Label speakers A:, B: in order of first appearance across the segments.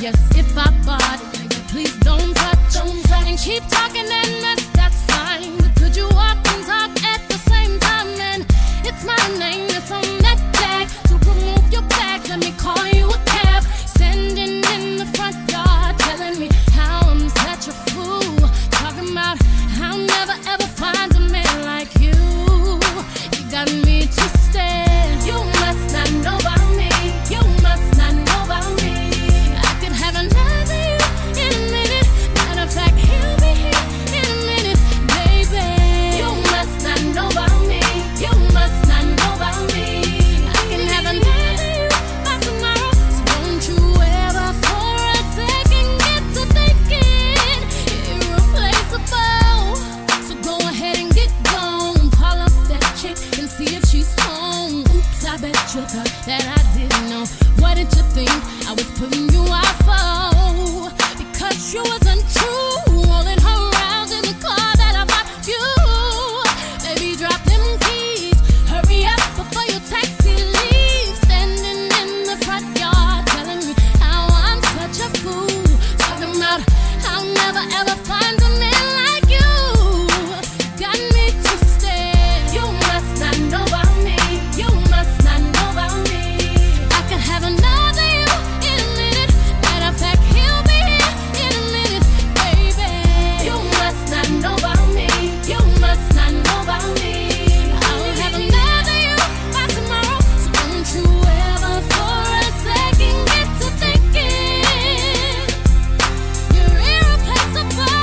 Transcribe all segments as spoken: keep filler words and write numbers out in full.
A: Yes, if I bought it, please don't touch. Don't touch. And keep talking and that's, that's fine. But could you walk and talk at the same time? And it's my name that's on that tag. So remove your bags, let me call you a cab. Standing in the front yard, telling me how I'm such a fool. Talking about how I'll never ever find a man like you. You got me twisted. You must not know about me. You must not know about me. I could have another you in a minute. Matter of fact, he'll be here in a minute, baby. You must not know about me. You must not know about me. I can have another you by tomorrow. So don't you ever for a second get to thinking irreplaceable. So go ahead and get gone. Call up that chick and see if she's home. Oops, I bet you thought that I didn't know. What did you think I was putting you out for? Because you wasn't true. Rolling her around in the car that I bought you. Baby, drop them keys. Hurry up before your taxi leaves. Standing in the front yard, telling me how I'm such a fool. Talking about I'll never ever find a man like you. Got me twisted. You must not know about me. You must not know about me. I could have another you in a minute. Matter of fact, he'll be here in a minute, baby. You must not know about me. You must not know about me. I'll have another you by tomorrow. So don't you ever for a second get to thinking you're irreplaceable.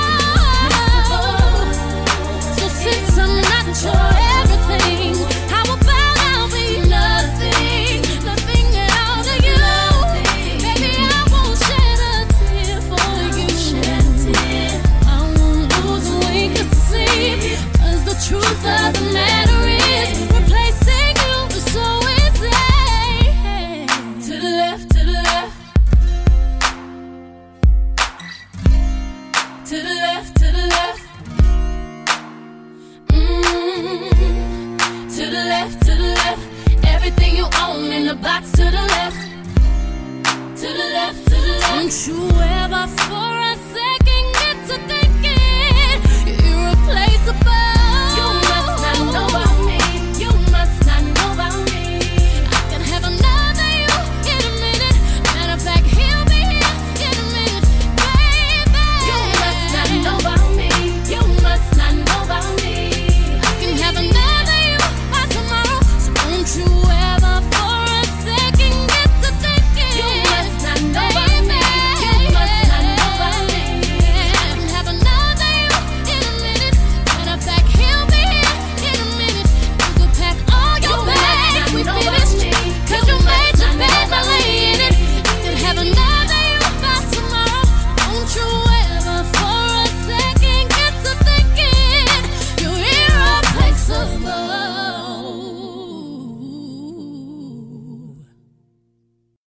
A: So since I'm not your everything, how about I'll be nothing, nothing at all to you? Baby, I won't shed a tear for you. I won't lose wink of sleep. 'Cause the truth of the matter is, replacing you is so easy. To the left, to the left. To the left, to the left. Mm. To the left, to the left. Everything you own in the box to the left. To the left, to the left. Don't you ever for a second get to think